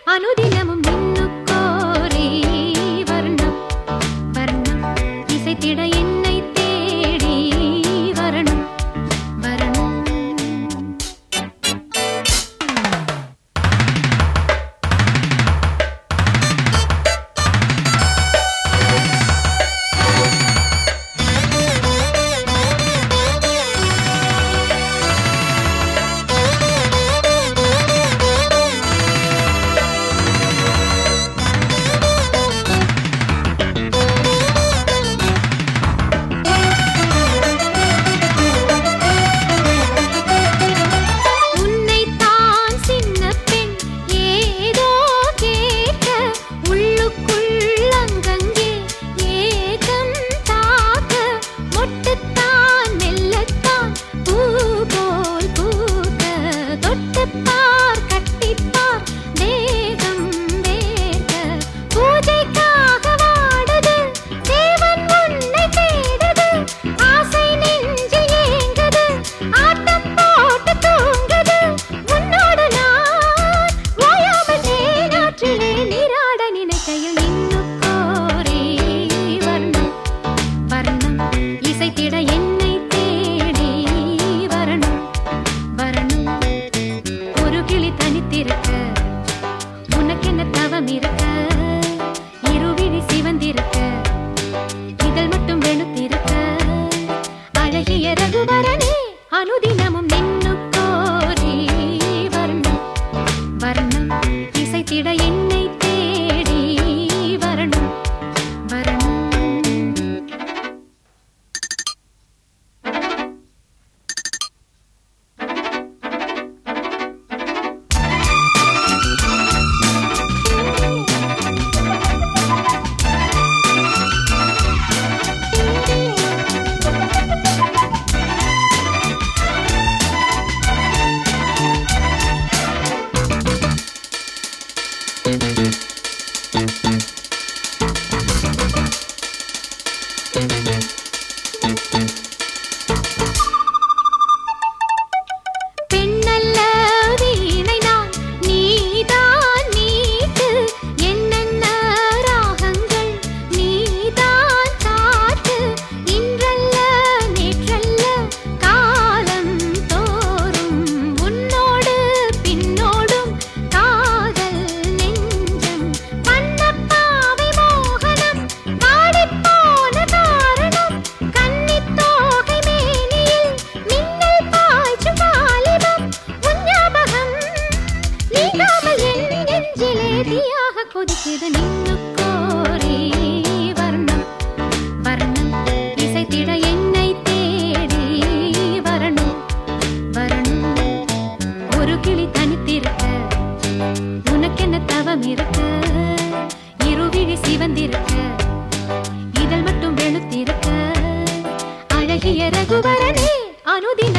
அனுதினமும் மின்னுக்கோரி வர்ணம் வர்ணம் இசைத்திட என்னை தேடி வரணும் வரணும். அனுதினமும் மின்னுக்கோரி வர்ணம் வர்ணம் இசைத்திட என்னை தேடி வரணும் வரணும். பெண்ணல்ல வீணை நான் நீதான் மீட்டு என்னென்ன ராகங்கள் நீதான் காட்டு இன்றல்ல நேற்றல்ல காலம் தோறும் உன்னோடு பின்னோடும் காதல் நெஞ்சம் மன்னப்பாவை மோகனம் வாடிப்போன காரணம் கன்னித்தோகை மேனியில் மின்னல் பாய்ச்சும் வாலிபம் உன் ஞாபகம் நீங்காமல் என் நெஞ்சிலே தீயாக கொதிக்குது நின்னுக்கோரி வர்ணம் வர்ணம் இசைத்திட என்னை தேடி வரணும் வரணும். ஒரு கிளி தனித்திருக்க உனக்கென்ன தவம் இருக்க இருவிழி சிவந்திருக்க இதழ் மட்டும் வெளுத்திருக்க அழகிய ரகுவரனே அனுதின